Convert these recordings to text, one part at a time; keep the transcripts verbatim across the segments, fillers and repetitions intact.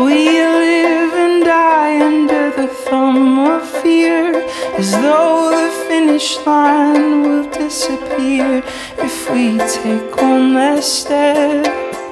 We live and die under the thumb of fear, as though the finish line will disappear if we take one last step,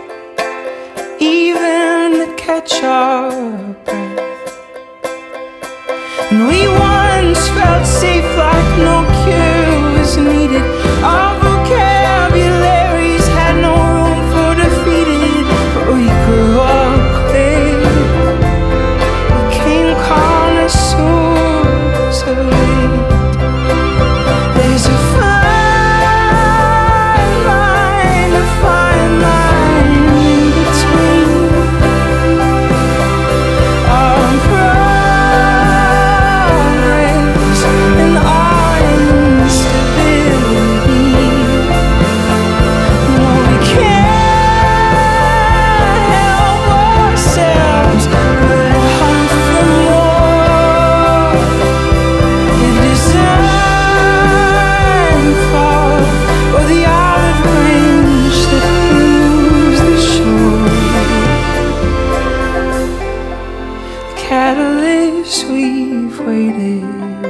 even to catch our breath. And we once felt safe, like no cure was needed. Our vocabularies had no room for defeated, but we grew up quick, became connoisseurs of it. There's a fine line, a fine line in between our progress and our instability. No, we can't help ourselves but hunt for more. The design fall, or the olive branch that proves the shore. The catalyst we've waited